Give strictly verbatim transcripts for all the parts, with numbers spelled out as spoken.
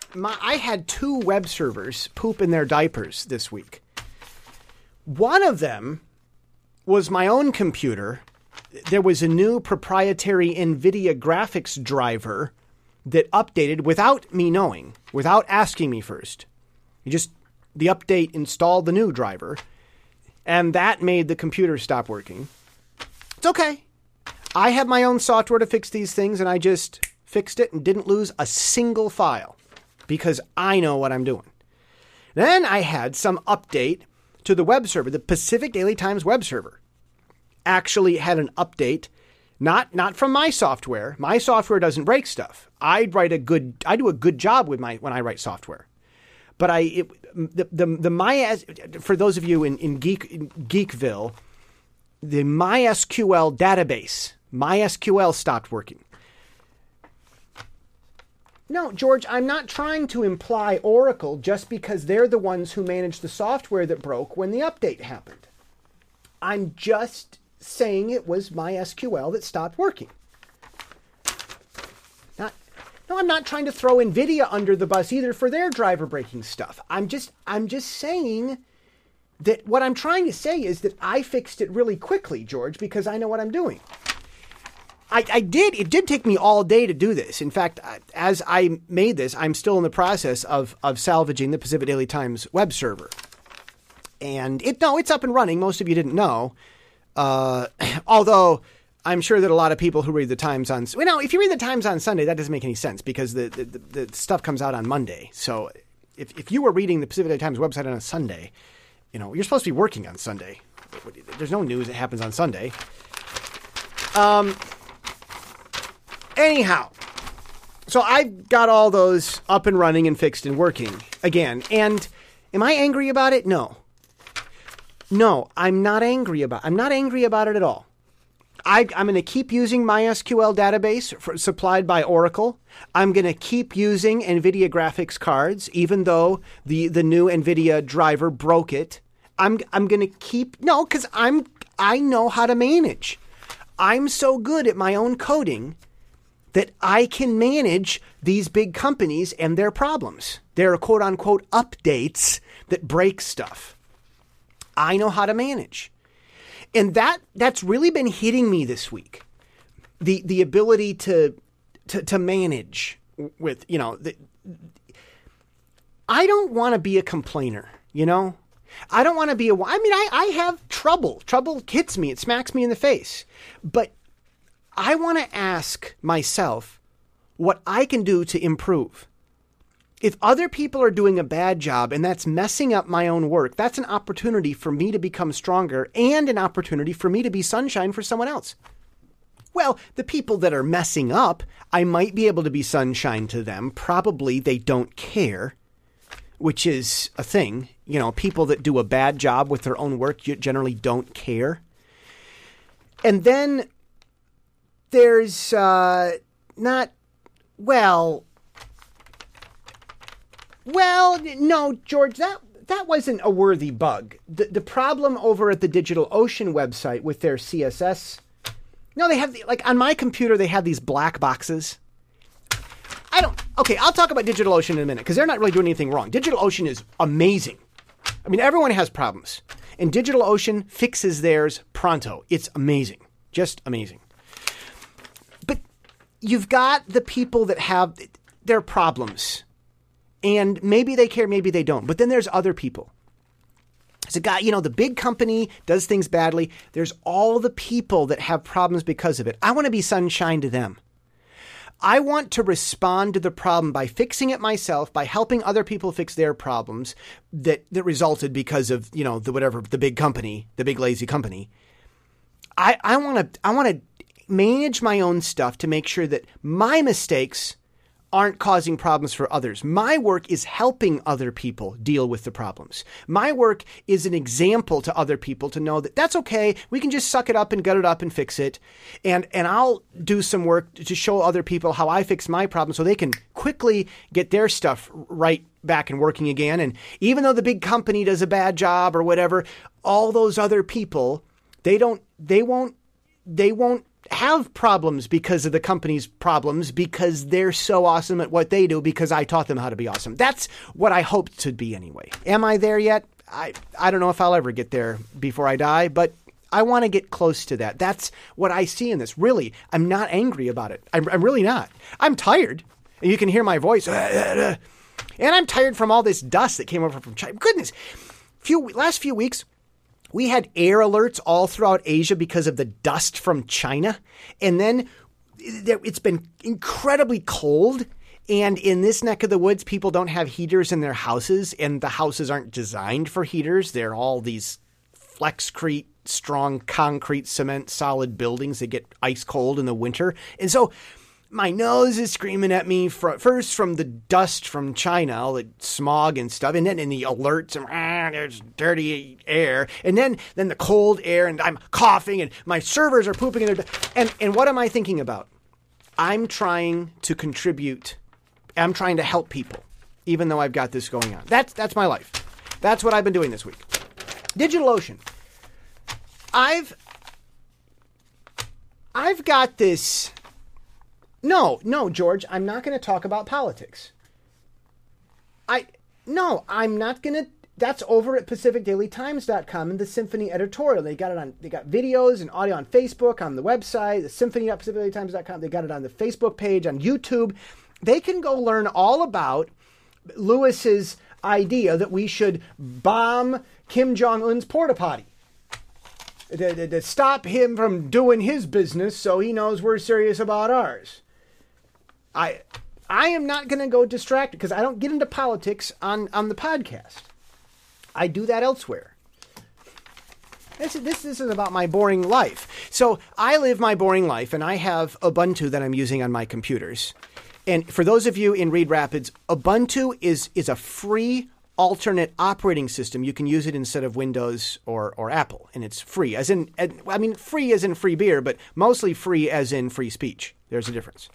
my, I had two web servers poop in their diapers this week. One of them was my own computer. There was a new proprietary NVIDIA graphics driver that updated without me knowing, without asking me first. You just, the update installed the new driver, and that made the computer stop working. It's okay. I have my own software to fix these things, and I just fixed it and didn't lose a single file because I know what I'm doing. Then I had some update to the web server. The Pacific Daily Times web server actually had an update, not not from my software. My software doesn't break stuff. I write a good, I do a good job with my when I write software. But I, it, the the the my for those of you in in Geek in Geekville, the MySQL database, MySQL stopped working. No, George, I'm not trying to imply Oracle just because they're the ones who managed the software that broke when the update happened. I'm just saying it was MySQL that stopped working. Not, no, I'm not trying to throw NVIDIA under the bus either for their driver breaking stuff. I'm just, I'm just saying that what I'm trying to say is that I fixed it really quickly, George, because I know what I'm doing. I, I did. It did take me all day to do this. In fact, as I made this, I'm still in the process of of salvaging the Pacific Daily Times web server. And it no, it's up and running. Most of you didn't know. Uh, although I'm sure that a lot of people who read the Times on... Well, no, if you read the Times on Sunday, that doesn't make any sense because the, the, the, the stuff comes out on Monday. So if, if you were reading the Pacific Daily Times website on a Sunday, you know, you're supposed to be working on Sunday. There's no news that happens on Sunday. Um... Anyhow, so I've got all those up and running and fixed and working again. And am I angry about it? No. No, I'm not angry about I'm not angry about it at all. I, I'm going to keep using MySQL database for, supplied by Oracle. I'm going to keep using NVIDIA graphics cards, even though the, the new NVIDIA driver broke it. I'm I'm going to keep no, because I'm I know how to manage. I'm so good at my own coding that I can manage these big companies and their problems. Their quote unquote updates that break stuff. I know how to manage. And that that's really been hitting me this week. The the ability to to, to manage with, you know, the, I don't want to be a complainer, you know? I don't want to be a, I mean, I, I have trouble. Trouble hits me. It smacks me in the face. But I want to ask myself what I can do to improve. If other people are doing a bad job and that's messing up my own work, that's an opportunity for me to become stronger and an opportunity for me to be sunshine for someone else. Well, the people that are messing up, I might be able to be sunshine to them. Probably they don't care, which is a thing. You know, people that do a bad job with their own work generally don't care. And then there's uh, not, well, well, no, George, that that wasn't a worthy bug. The, the problem over at the DigitalOcean website with their C S S, no, they have, the, like on my computer, they have these black boxes. I don't, okay, I'll talk about DigitalOcean in a minute because they're not really doing anything wrong. DigitalOcean is amazing. I mean, everyone has problems. And DigitalOcean fixes theirs pronto. It's amazing. Just amazing. You've got the people that have their problems and maybe they care, maybe they don't. But then there's other people. There's a guy, you know, the big company does things badly. There's all the people that have problems because of it. I want to be sunshine to them. I want to respond to the problem by fixing it myself, by helping other people fix their problems that, that resulted because of, you know, the whatever, the big company, the big lazy company. I, I want to, I want to manage my own stuff to make sure that my mistakes aren't causing problems for others. My work is helping other people deal with the problems. My work is an example to other people to know that that's okay. We can just suck it up and gut it up and fix it. And, and I'll do some work to show other people how I fix my problem so they can quickly get their stuff right back and working again. And even though the big company does a bad job or whatever, all those other people, they don't, they won't, they won't have problems because of the company's problems, because they're so awesome at what they do, because I taught them how to be awesome. That's what I hope to be anyway. Am I there yet? I, I don't know if I'll ever get there before I die, but I want to get close to that. That's what I see in this. Really, I'm not angry about it. I'm, I'm really not. I'm tired. And you can hear my voice. And I'm tired from all this dust that came over from China. Goodness. Few last few weeks, we had air alerts all throughout Asia because of the dust from China. And then it's been incredibly cold. And in this neck of the woods, people don't have heaters in their houses. And the houses aren't designed for heaters. They're all these Flexcrete, strong concrete, cement, solid buildings that get ice cold in the winter. And so my nose is screaming at me from, first from the dust from China, all the smog and stuff, and then in the alerts, and ah, there's dirty air, and then then the cold air, and I'm coughing, and my servers are pooping in their, and and what am I thinking about? I'm trying to contribute. I'm trying to help people, even though I've got this going on. That's that's my life. That's what I've been doing this week. DigitalOcean. I've I've got this. No, no, George, I'm not going to talk about politics. I no, I'm not going to. That's over at Pacific Daily Times dot com and the Symphony editorial. They got it on. They got videos and audio on Facebook, on the website, the Symphony dot Pacific Daily Times dot com. They got it on the Facebook page, on YouTube. They can go learn all about Lewis's idea that we should bomb Kim Jong-un's porta potty. To, to, to stop him from doing his business so he knows we're serious about ours. I I am not going to go distracted because I don't get into politics on, on the podcast. I do that elsewhere. This, this, this is about my boring life. So I live my boring life, and I have Ubuntu that I'm using on my computers. And for those of you in Reed Rapids, Ubuntu is, is a free alternate operating system. You can use it instead of Windows or, or Apple, and it's free. As in, I mean, free as in free beer, but mostly free as in free speech. There's a difference.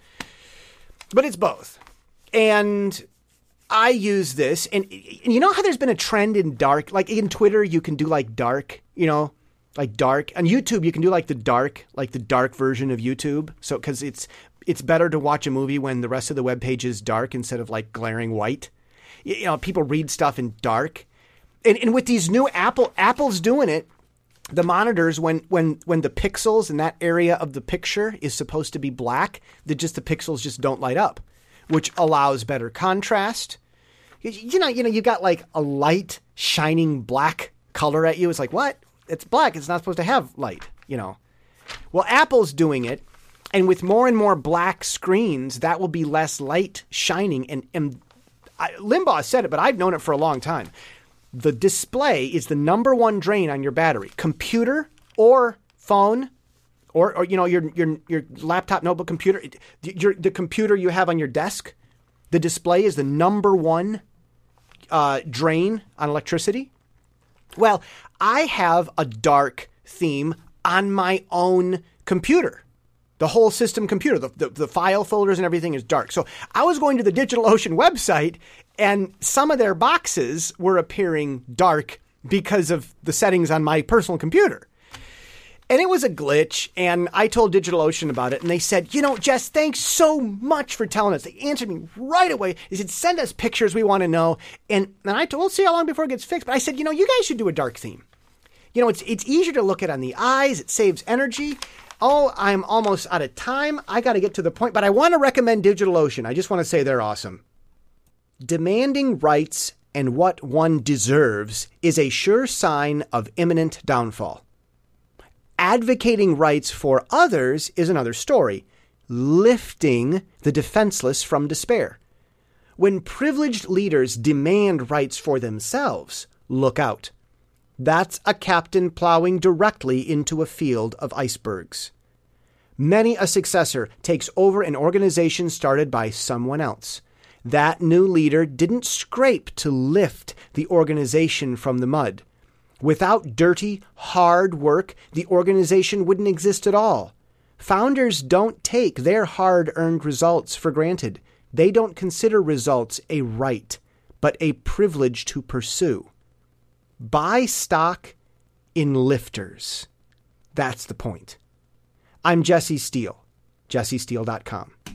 But it's both. And I use this, and, and you know how there's been a trend in dark? Like in Twitter, you can do like dark, you know, like dark. On YouTube, you can do like the dark, like the dark version of YouTube. So, because it's, it's better to watch a movie when the rest of the web page is dark instead of like glaring white. You know, people read stuff in dark. And, and with these new Apple, Apple's doing it. The monitors, when, when, when the pixels in that area of the picture is supposed to be black, the just the pixels just don't light up, which allows better contrast. You, you know, you know, you got like a light shining black color at you. It's like, what? It's black. It's not supposed to have light, you know. Well, Apple's doing it. And with more and more black screens, that will be less light shining. And, and I, Limbaugh said it, but I've known it for a long time. The display is the number one drain on your battery. Computer or phone, or, or you know your your your laptop, notebook, computer, your the computer you have on your desk. The display is the number one uh, drain on electricity. Well, I have a dark theme on my own computer. The whole system computer, the, the, the file folders and everything is dark. So I was going to the DigitalOcean website, and some of their boxes were appearing dark because of the settings on my personal computer. And it was a glitch, and I told DigitalOcean about it, and they said, you know, Jess, thanks so much for telling us. They answered me right away. They said, send us pictures, we want to know. And, and I told, we'll see how long before it gets fixed. But I said, you know, you guys should do a dark theme. You know, it's it's easier to look at on the eyes. It saves energy. Oh, I'm almost out of time. I got to get to the point, but I want to recommend DigitalOcean. I just want to say they're awesome. Demanding rights and what one deserves is a sure sign of imminent downfall. Advocating rights for others is another story. Lifting the defenseless from despair. When privileged leaders demand rights for themselves, look out. That's a captain plowing directly into a field of icebergs. Many a successor takes over an organization started by someone else. That new leader didn't scrape to lift the organization from the mud. Without dirty, hard work, the organization wouldn't exist at all. Founders don't take their hard-earned results for granted. They don't consider results a right, but a privilege to pursue. Buy stock in lifters. That's the point. I'm Jesse Steele, jesse steele dot com.